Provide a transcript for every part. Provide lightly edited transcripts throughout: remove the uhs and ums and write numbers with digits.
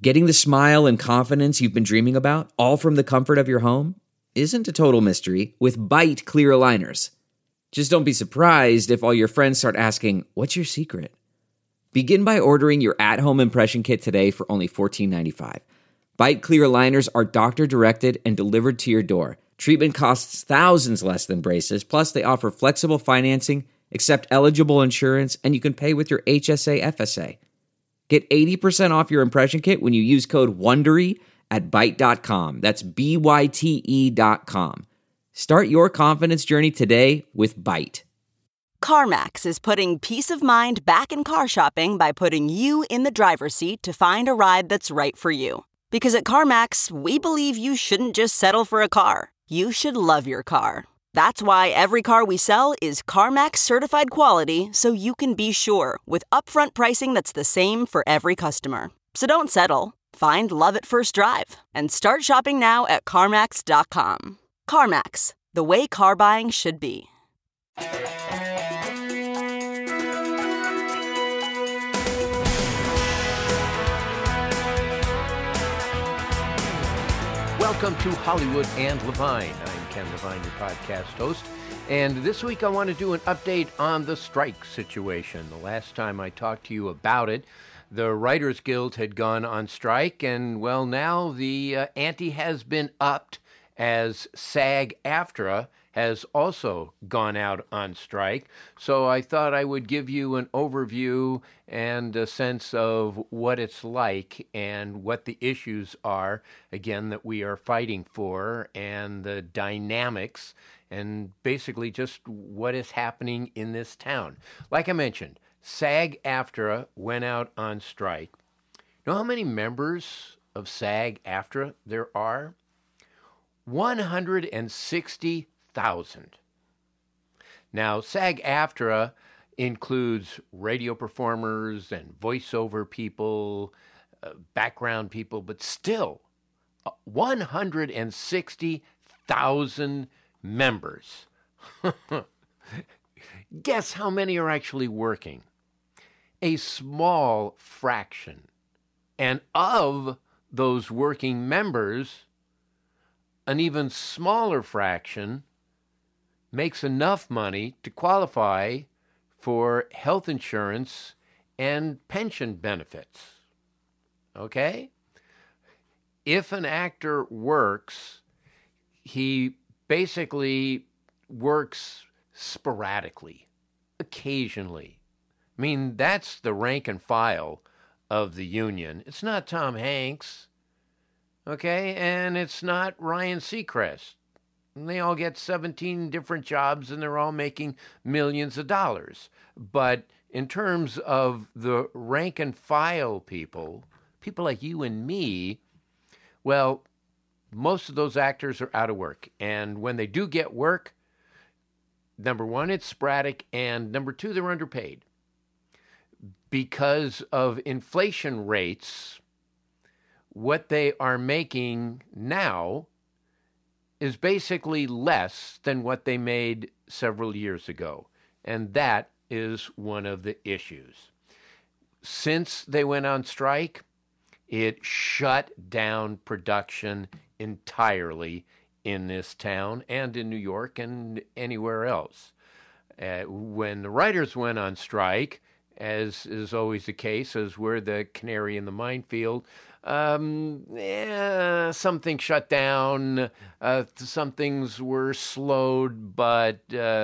Getting the smile and confidence you've been dreaming about, all from the comfort of your home, isn't a total mystery with Byte clear aligners. Just don't be surprised if all your friends start asking, "What's your secret?" Begin by ordering your at-home impression kit today for only $14.95. Byte clear aligners are doctor-directed and delivered to your door. Treatment costs thousands less than braces, plus they offer flexible financing, accept eligible insurance, and you can pay with your HSA FSA. Get 80% off your impression kit when you use code WONDERY at Byte.com. That's BYTE.com. Start your confidence journey today with Byte. CarMax is putting peace of mind back in car shopping by putting you in the driver's seat to find a ride that's right for you. Because at CarMax, we believe you shouldn't just settle for a car. You should love your car. That's why every car we sell is CarMax certified quality, so you can be sure with upfront pricing that's the same for every customer. So don't settle. Find love at first drive and start shopping now at CarMax.com. CarMax, the way car buying should be. Welcome to Hollywood and Levine. I'm Ken Levine, your podcast host. And this week I want to do an update on the strike situation. The last time I talked to you about it, the Writers Guild had gone on strike, and well, now the ante has been upped as SAG-AFTRA has also gone out on strike. So I thought I would give you an overview and a sense of what it's like and what the issues are, again, that we are fighting for, and the dynamics, and basically just what is happening in this town. Like I mentioned, SAG-AFTRA went out on strike. You know how many members of SAG-AFTRA there are? 160,000. Now, SAG-AFTRA includes radio performers and voiceover people, background people, but still 160,000 members. Guess how many are actually working? A small fraction. And of those working members, an even smaller fraction makes enough money to qualify for health insurance and pension benefits. Okay? If an actor works, he basically works sporadically, occasionally. I mean, that's the rank and file of the union. It's not Tom Hanks. Okay, and it's not Ryan Seacrest. They all get 17 different jobs and they're all making millions of dollars. But in terms of the rank and file people like you and me, well, most of those actors are out of work. And when they do get work, number one, it's sporadic, and number two, they're underpaid. Because of inflation rates, what they are making now is basically less than what they made several years ago. And that is one of the issues. Since they went on strike, it shut down production entirely in this town and in New York and anywhere else. When the writers went on strike, as is always the case, as we're the canary in the minefield, some things shut down, some things were slowed, but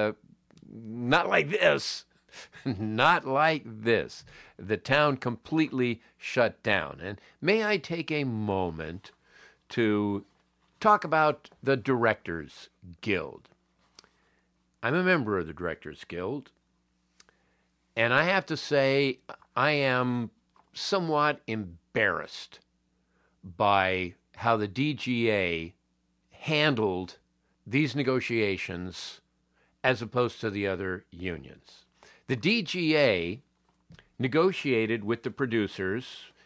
not like this. Not like this. The town completely shut down. And may I take a moment to talk about the Directors Guild. I'm a member of the Directors Guild, and I have to say I am somewhat embarrassed by how the DGA handled these negotiations as opposed to the other unions. The DGA negotiated with the producers,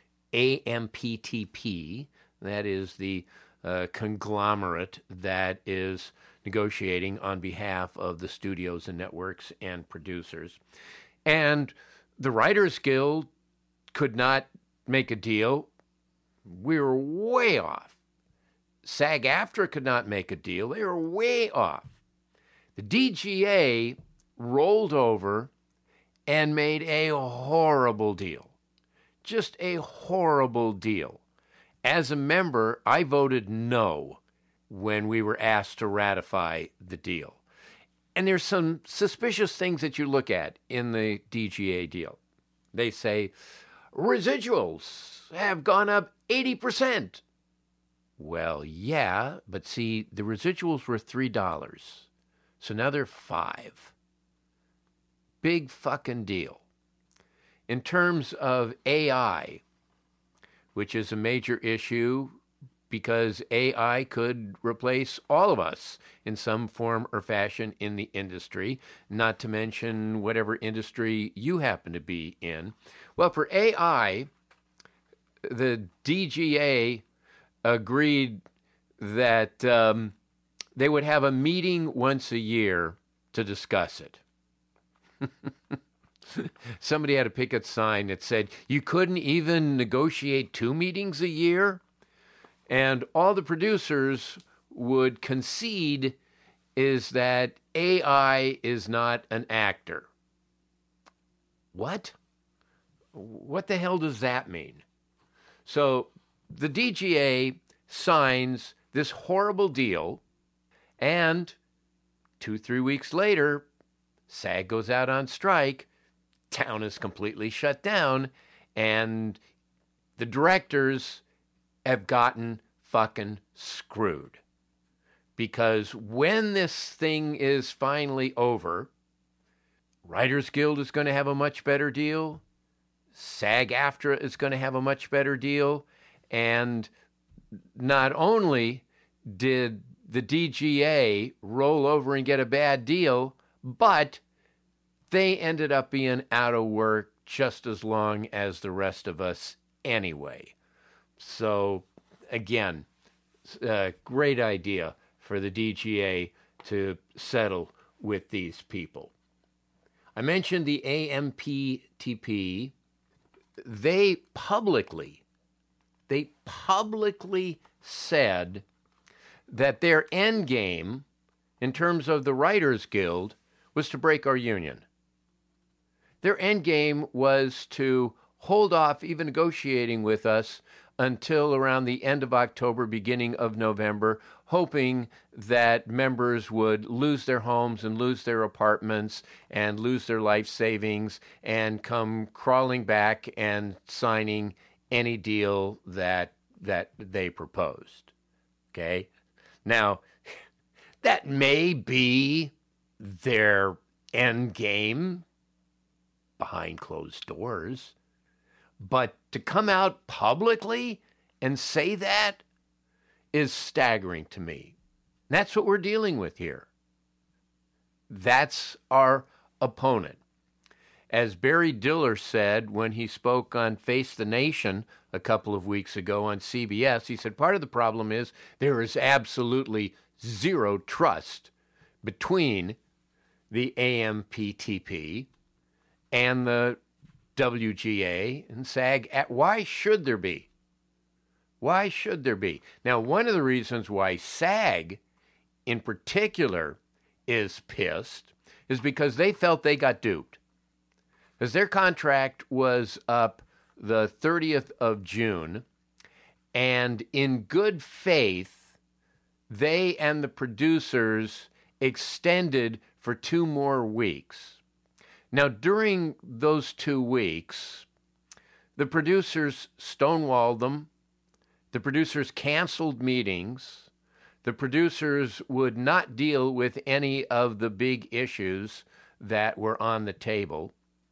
AMPTP, that is the conglomerate that is negotiating on behalf of the studios and networks and producers. And the Writers Guild could not make a deal We were way off. SAG-AFTRA could not make a deal. They were way off. The DGA rolled over and made a horrible deal. Just a horrible deal. As a member, I voted no when we were asked to ratify the deal. And there's some suspicious things that you look at in the DGA deal. They say, residuals have gone up 80%. Well, yeah, but see, the residuals were $3. So now they're $5. Big fucking deal. In terms of AI, which is a major issue because AI could replace all of us in some form or fashion in the industry, not to mention whatever industry you happen to be in. Well, for AI, the DGA agreed that they would have a meeting once a year to discuss it. Somebody had a picket sign that said, you couldn't even negotiate 2 meetings a year? And all the producers would concede is that AI is not an actor. What? What the hell does that mean? So the DGA signs this horrible deal, and 2-3 weeks later, SAG goes out on strike, town is completely shut down, and the directors have gotten fucking screwed. Because when this thing is finally over, Writers Guild is going to have a much better deal, SAG-AFTRA is going to have a much better deal, and not only did the DGA roll over and get a bad deal, but they ended up being out of work just as long as the rest of us anyway. So, again, great idea for the DGA to settle with these people. I mentioned the AMPTP. They publicly said that their end game in terms of the Writers Guild was to break our union. Their end game was to hold off even negotiating with us until around the end of October, beginning of November, hoping that members would lose their homes and lose their apartments and lose their life savings and come crawling back and signing any deal that they proposed. Okay? Now, that may be their end game behind closed doors, but to come out publicly and say that is staggering to me. That's what we're dealing with here. That's our opponent. As Barry Diller said when he spoke on Face the Nation a couple of weeks ago on CBS, he said part of the problem is there is absolutely zero trust between the AMPTP and the WGA and SAG. Why should there be? Why should there be? Now, one of the reasons why SAG in particular is pissed is because they felt they got duped. Because their contract was up the 30th of June, and in good faith, they and the producers extended for 2 more weeks. Now, during those 2 weeks, the producers stonewalled them. The producers canceled meetings. The producers would not deal with any of the big issues that were on the table.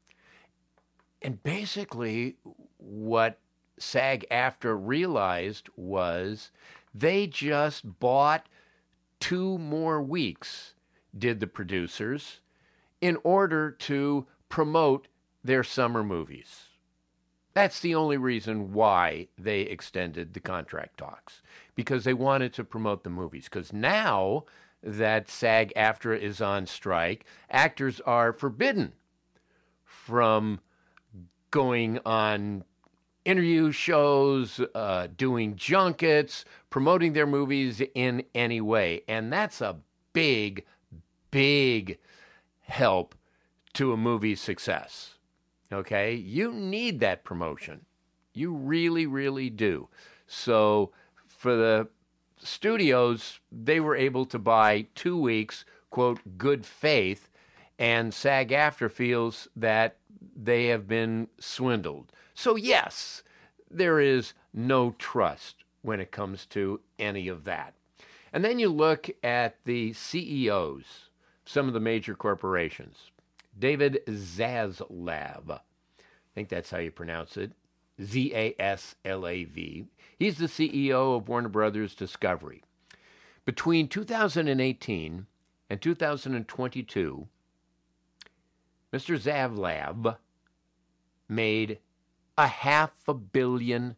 And basically, what SAG-AFTRA realized was they just bought 2 more weeks, did the producers, in order to promote their summer movies. That's the only reason why they extended the contract talks, because they wanted to promote the movies. Because now that SAG-AFTRA is on strike, actors are forbidden from going on interview shows, doing junkets, promoting their movies in any way. And that's a big, big help to a movie's success. Okay? You need that promotion. You really, really do. So for the studios, they were able to buy 2 weeks, quote, good faith, and SAG-AFTRA feels that they have been swindled. So yes, there is no trust when it comes to any of that. And then you look at the CEOs, some of the major corporations. David Zaslav, I think that's how you pronounce it, Zaslav. He's the CEO of Warner Brothers Discovery. Between 2018 and 2022, Mr. Zaslav made $500 million.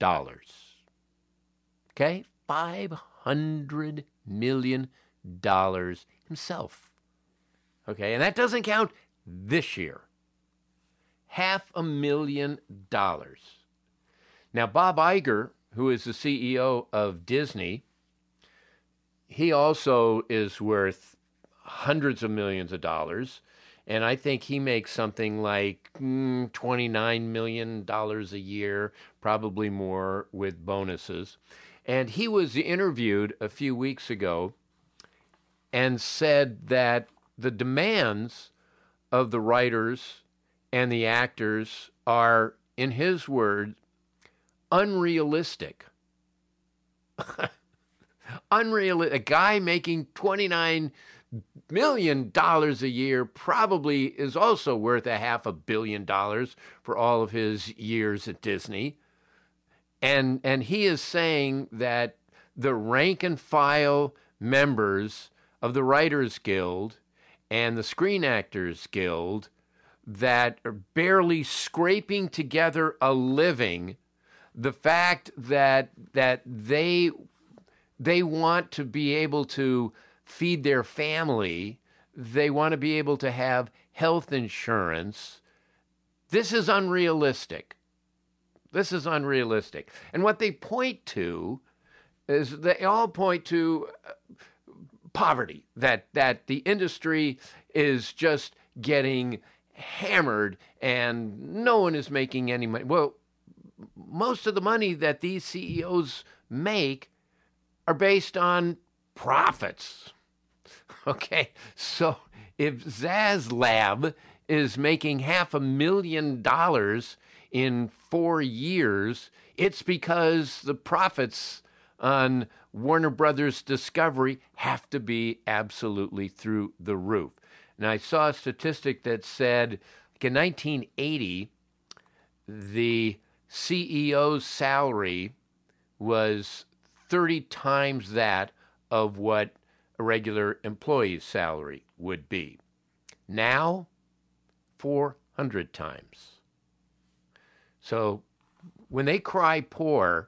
Okay? $500 million himself. Okay? And that doesn't count this year. $500,000. Now, Bob Iger, who is the CEO of Disney, he also is worth hundreds of millions of dollars. And I think he makes something like $29 million a year, probably more with bonuses. And he was interviewed a few weeks ago and said that the demands of the writers and the actors are, in his words, unrealistic. Unrealistic. A guy making $29 million a year probably is also worth $500 million for all of his years at Disney. And he is saying that the rank and file members of the Writers Guild and the Screen Actors Guild that are barely scraping together a living, the fact that they want to be able to feed their family, they want to be able to have health insurance. This is unrealistic. This is unrealistic. And what they point to is they all point to poverty, that the industry is just getting hammered and no one is making any money. Well, most of the money that these CEOs make are based on profits. Okay, so if Zaslav is making $500,000 in 4 years, it's because the profits on Warner Brothers Discovery have to be absolutely through the roof. And I saw a statistic that said, in 1980, the CEO's salary was 30 times that of what a regular employee's salary would be. Now, 400 times. So when they cry poor,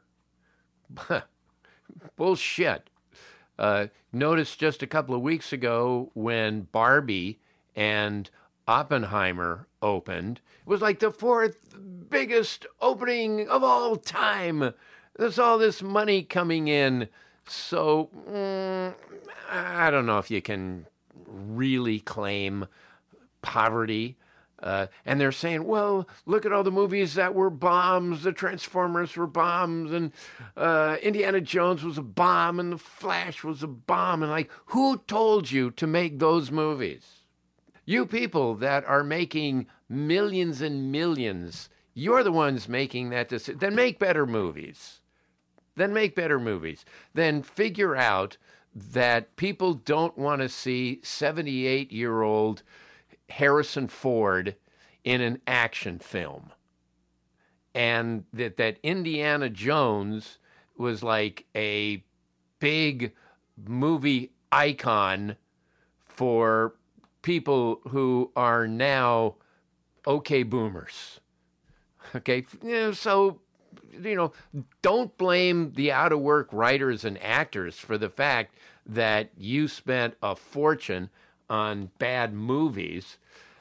bullshit. Notice just a couple of weeks ago when Barbie and Oppenheimer opened, it was like the 4th biggest opening of all time. There's all this money coming in. So I don't know if you can really claim poverty. And they're saying, well, look at all the movies that were bombs. The Transformers were bombs, and Indiana Jones was a bomb, and The Flash was a bomb. And like, who told you to make those movies? You people that are making millions and millions, you're the ones making that decision. Then make better movies. Then make better movies. Then figure out that people don't want to see 78-year-old Harrison Ford in an action film. And that Indiana Jones was like a big movie icon for people who are now okay boomers. Okay, so don't blame the out-of-work writers and actors for the fact that you spent a fortune on bad movies.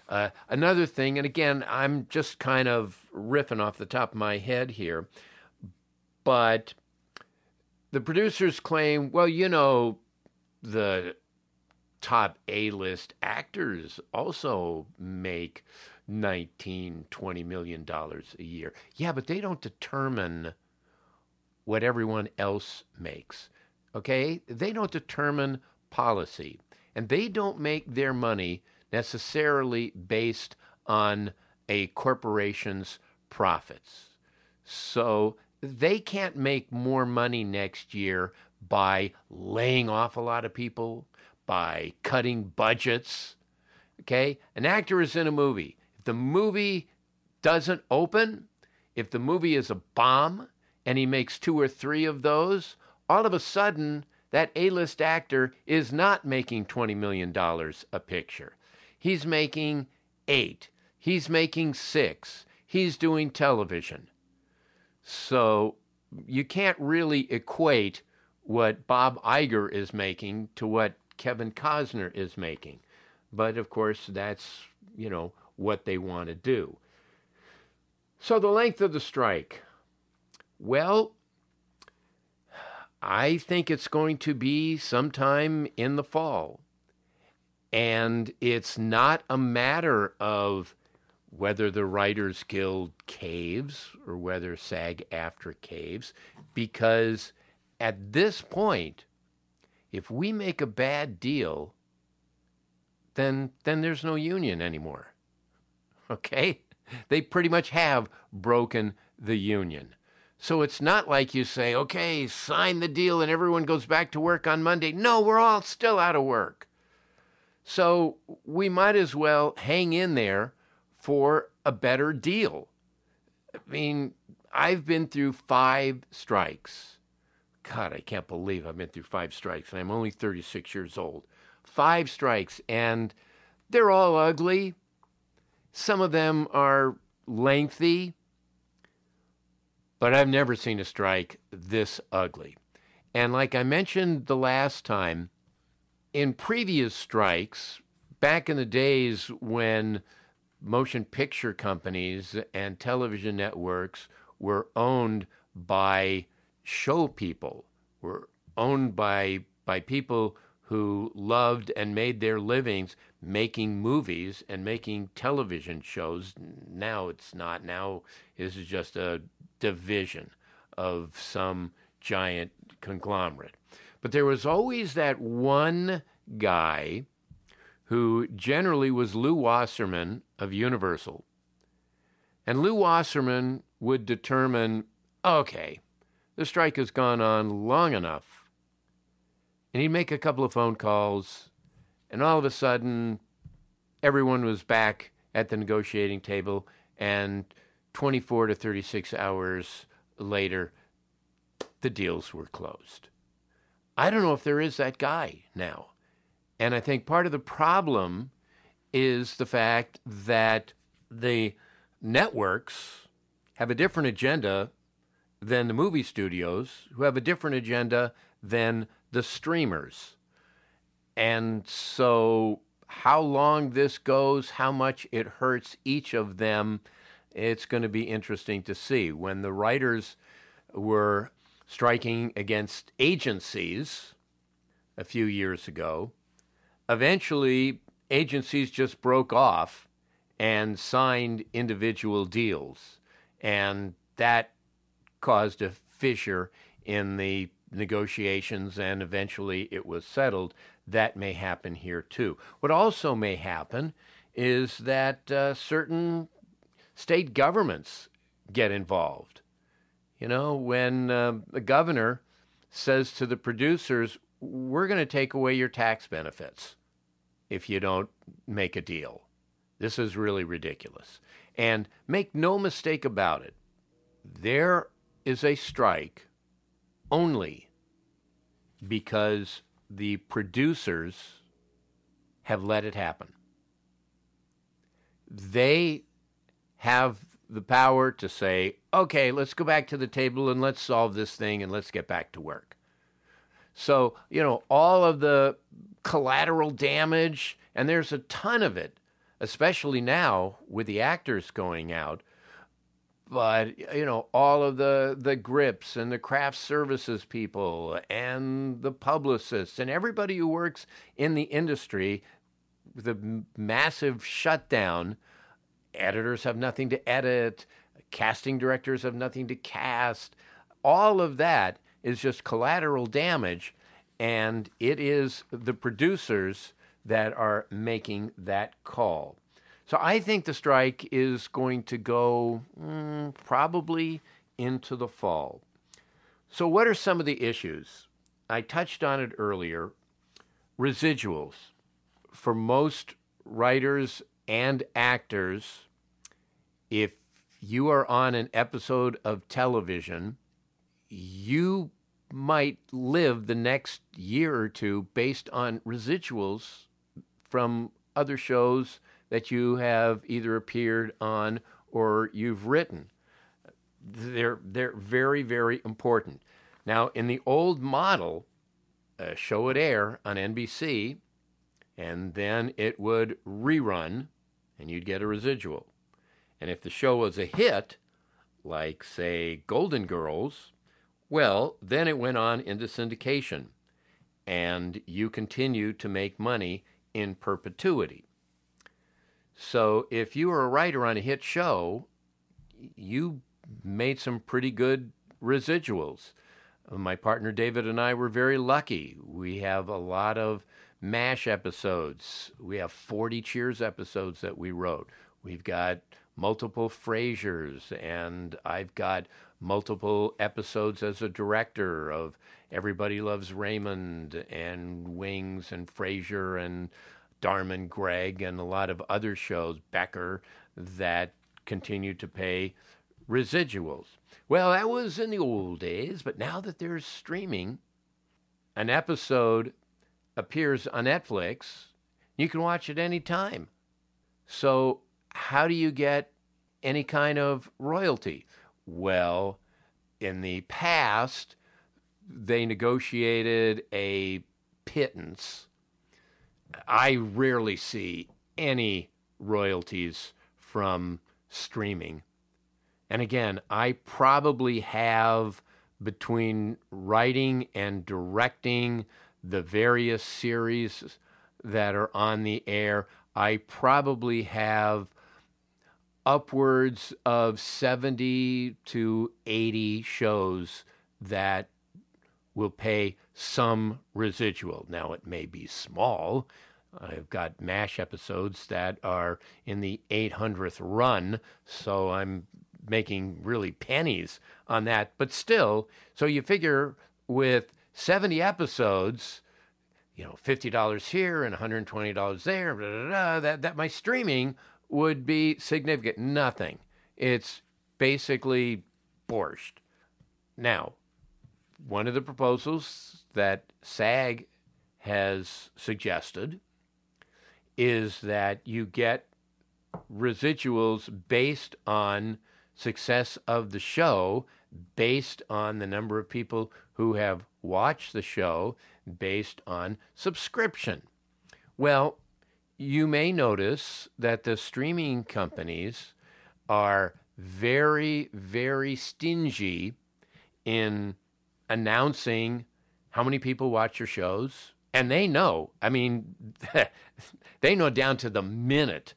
Another thing, and again, I'm just kind of riffing off the top of my head here, but the producers claim, well, the top A-list actors also make $19-20 million a year. Yeah, but they don't determine what everyone else makes, okay? They don't determine policy, and they don't make their money necessarily based on a corporation's profits. So they can't make more money next year by laying off a lot of people, by cutting budgets, okay? An actor is in a movie. If the movie doesn't open, if the movie is a bomb, and he makes 2 or 3 of those, all of a sudden, that A-list actor is not making $20 million a picture. He's making 8. He's making 6. He's doing television. So you can't really equate what Bob Iger is making to what Kevin Costner is making. But of course, that's, what they want to do. So the length of the strike. Well, I think it's going to be sometime in the fall. And it's not a matter of whether the Writers Guild caves or whether SAG-AFTRA caves, because at this point, if we make a bad deal, then there's no union anymore. Okay? They pretty much have broken the union. So it's not like you say, okay, sign the deal and everyone goes back to work on Monday. No, we're all still out of work. So we might as well hang in there for a better deal. I mean, I've been through 5 strikes. God, I can't believe I've been through 5 strikes, and I'm only 36 years old. 5 strikes, and they're all ugly. Some of them are lengthy, but I've never seen a strike this ugly. And like I mentioned the last time, in previous strikes, back in the days when motion picture companies and television networks were owned by show people, were owned by people who loved and made their livings making movies and making television shows. Now it's not. Now this is just a division of some giant conglomerate. But there was always that one guy who generally was Lew Wasserman of Universal. And Lew Wasserman would determine, okay, the strike has gone on long enough. And he'd make a couple of phone calls, and all of a sudden, everyone was back at the negotiating table, and 24 to 36 hours later, the deals were closed. I don't know if there is that guy now. And I think part of the problem is the fact that the networks have a different agenda than the movie studios, who have a different agenda than the streamers. And so how long this goes, how much it hurts each of them, it's going to be interesting to see. When the writers were striking against agencies a few years ago, eventually agencies just broke off and signed individual deals. And that caused a fissure in the negotiations, and eventually it was settled. That may happen here too. What also may happen is that certain state governments get involved. You know, when the governor says to the producers, we're going to take away your tax benefits if you don't make a deal. This is really ridiculous. And make no mistake about it, there is a strike only because the producers have let it happen. They have the power to say, okay, let's go back to the table and let's solve this thing and let's get back to work. So, you know, all of the collateral damage, and there's a ton of it especially now with the actors going out. But, all of the grips and the craft services people and the publicists and everybody who works in the industry, the massive shutdown, editors have nothing to edit, casting directors have nothing to cast. All of that is just collateral damage, and it is the producers that are making that call. So I think the strike is going to go probably into the fall. So what are some of the issues? I touched on it earlier. Residuals. For most writers and actors, if you are on an episode of television, you might live the next year or two based on residuals from other shows that you have either appeared on or you've written. They're very, very important. Now, in the old model, a show would air on NBC, and then it would rerun, and you'd get a residual. And if the show was a hit, like, say, Golden Girls, well, then it went on into syndication, and you continue to make money in perpetuity. So if you were a writer on a hit show, you made some pretty good residuals. My partner David and I were very lucky. We have a lot of MASH episodes. We have 40 Cheers episodes that we wrote. We've got multiple Frasers, and I've got multiple episodes as a director of Everybody Loves Raymond and Wings and Frasier and Dharma and Greg and a lot of other shows, Becker, that continue to pay residuals. Well, that was in the old days, but now that there's streaming, an episode appears on Netflix, you can watch it any time. So how do you get any kind of royalty? Well, in the past, they negotiated a pittance. I rarely see any royalties from streaming. And again, I probably have, between writing and directing the various series that are on the air, I probably have upwards of 70 to 80 shows that will pay some residual. Now, it may be small. I've got MASH episodes that are in the 800th run, so I'm making really pennies on that. But still, so you figure with 70 episodes, $50 here and $120 there, blah, blah, blah, that my streaming would be significant. Nothing. It's basically borscht. Now, one of the proposals that SAG has suggested is that you get residuals based on success of the show, based on the number of people who have watched the show, based on subscription. Well, you may notice that the streaming companies are very, very stingy in announcing how many people watch your shows. And they know, they know down to the minute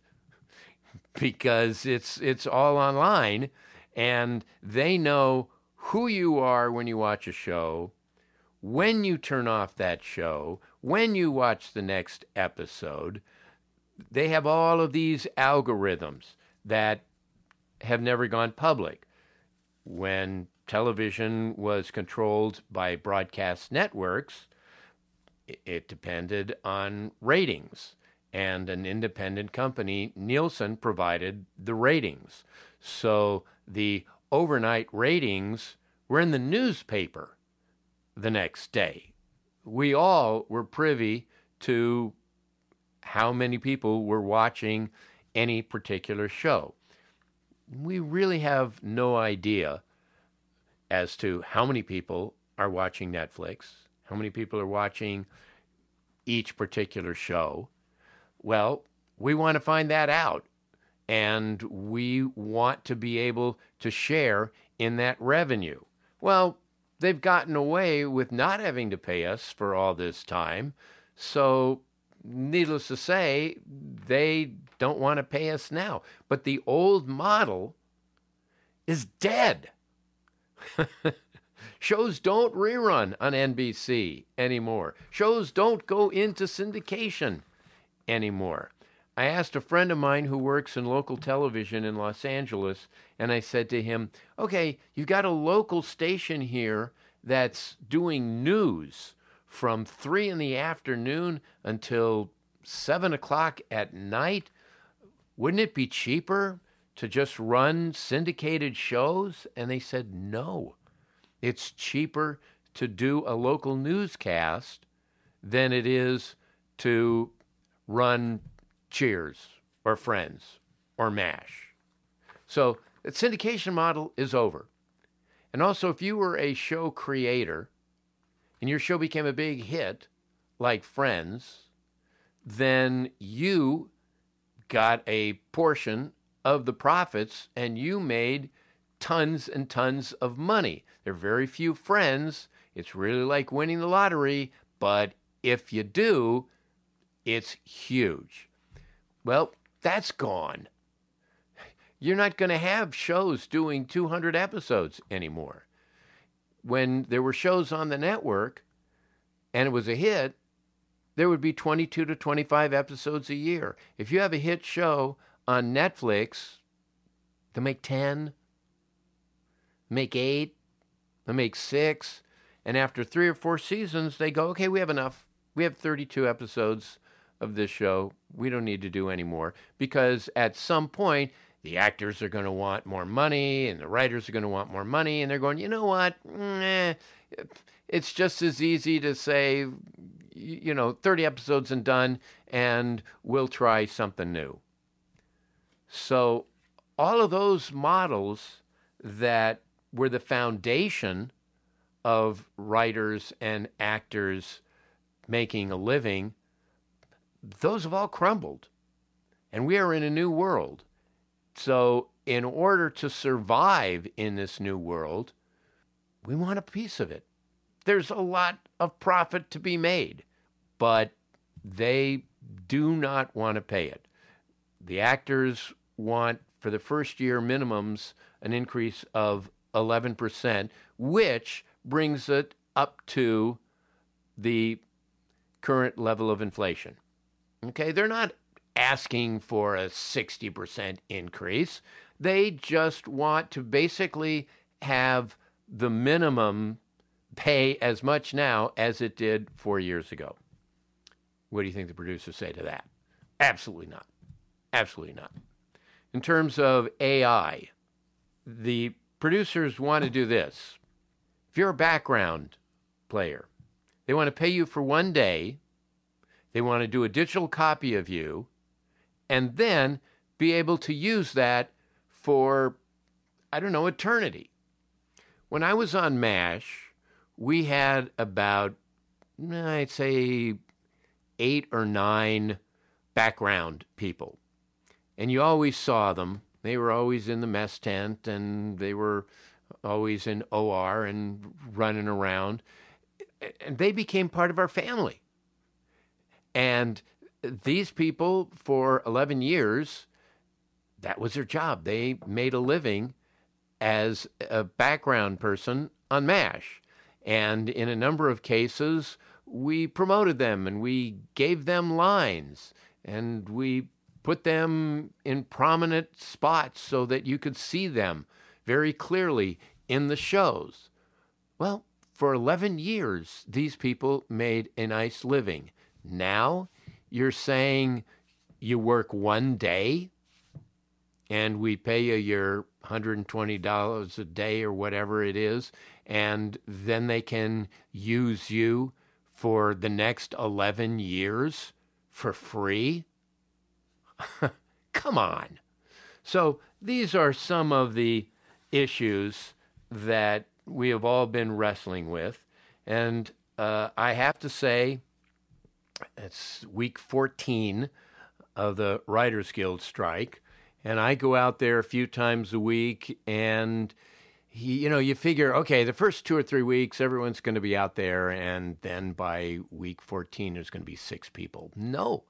because it's all online, and they know who you are when you watch a show, when you turn off that show, when you watch the next episode. They have all of these algorithms that have never gone public. When television was controlled by broadcast networks, it depended on ratings, and an independent company, Nielsen, provided the ratings. So the overnight ratings were in the newspaper the next day. We all were privy to how many people were watching any particular show. We really have no idea as to how many people are watching Netflix, how many people are watching each particular show. Well, We want to find that out. And we want to be able to share in that revenue. Well, they've gotten away with not having to pay us for all this time. So, needless to say, they don't want to pay us now. But the old model is dead. Shows don't rerun on NBC anymore. Shows don't go into syndication anymore. I asked a friend of mine who works in local television in Los Angeles, and I said to him, okay, you've got a local station here that's doing news from 3 in the afternoon until 7 o'clock at night. Wouldn't it be cheaper to just run syndicated shows? And they said, no, it's cheaper to do a local newscast than it is to run Cheers or Friends or MASH. So the syndication model is over. And also, if you were a show creator and your show became a big hit, like Friends, then you got a portion of the profits and you made tons and tons of money. There are very few Friends. It's really like winning the lottery, but if you do, it's huge. Well, that's gone. You're not going to have shows doing 200 episodes anymore. When there were shows on the network and it was a hit, there would be 22 to 25 episodes a year. If you have a hit show on Netflix, they'll make 10, make 8, they'll make 6, and after 3 or 4 seasons, they go, okay, we have enough. We have 32 episodes of this show. We don't need to do any more, because at some point the actors are going to want more money and the writers are going to want more money, and they're going, you know what, it's just as easy to say, 30 episodes and done, and we'll try something new. So all of those models that were the foundation of writers and actors making a living, those have all crumbled, and we are in a new world. So in order to survive in this new world, we want a piece of it. There's a lot of profit to be made, but they do not want to pay it. The actors want, for the first year minimums, an increase of 11%, which brings it up to the current level of inflation. Okay, they're not asking for a 60% increase. They just want to basically have the minimum pay as much now as it did 4 years ago. What do you think the producers say to that? Absolutely not. Absolutely not. In terms of AI, the producers want to do this. If you're a background player, they want to pay you for 1 day. They want to do a digital copy of you and then be able to use that for, eternity. When I was on MASH, we had about, I'd say, 8 or 9 background people. And you always saw them. They were always in the mess tent, and they were always in OR and running around. And they became part of our family. And these people, for 11 years, that was their job. They made a living as a background person on MASH. And in a number of cases, we promoted them and we gave them lines and we put them in prominent spots so that you could see them very clearly in the shows. Well, for 11 years, these people made a nice living. Now you're saying you work 1 day and we pay you your $120 a day or whatever it is, and then they can use you for the next 11 years for free? Come on. So these are some of the issues that we have all been wrestling with. And I have to say, it's week 14 of the Writers Guild strike. And I go out there a few times a week, and you figure, okay, the first 2 or 3 weeks, everyone's going to be out there, and then by week 14, there's going to be 6 people. No.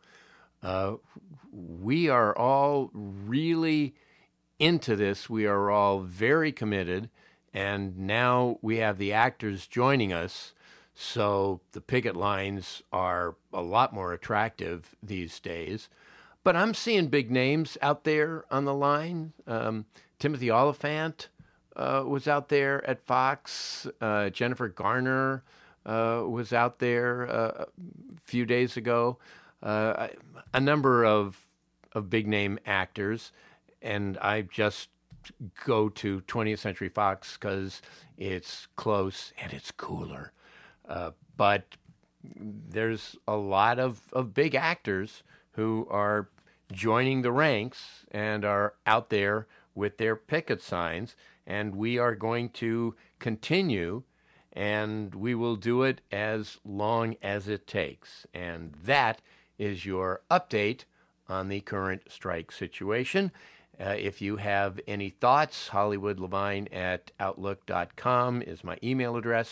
We are all really into this. We are all very committed, and now we have the actors joining us, so the picket lines are a lot more attractive these days. But I'm seeing big names out there on the line. Timothy Oliphant was out there at Fox. Jennifer Garner was out there a few days ago. A number of big name actors, and I just go to 20th Century Fox because it's close and it's cooler. But there's a lot of big actors who are joining the ranks and are out there with their picket signs, and we are going to continue, and we will do it as long as it takes. And that is your update on the current strike situation. If you have any thoughts, HollywoodLevine@Outlook.com is my email address,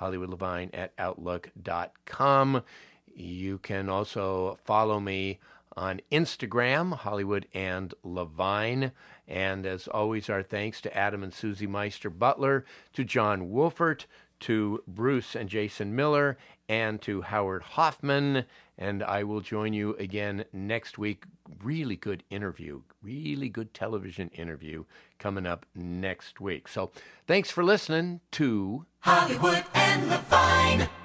HollywoodLevine@Outlook.com. You can also follow me on Instagram, Hollywood and Levine. And as always, our thanks to Adam and Susie Meister Butler, to John Wolfert, to Bruce and Jason Miller, and to Howard Hoffman. And I will join you again next week. Really good interview, really good television interview coming up next week. So thanks for listening to Hollywood and Levine.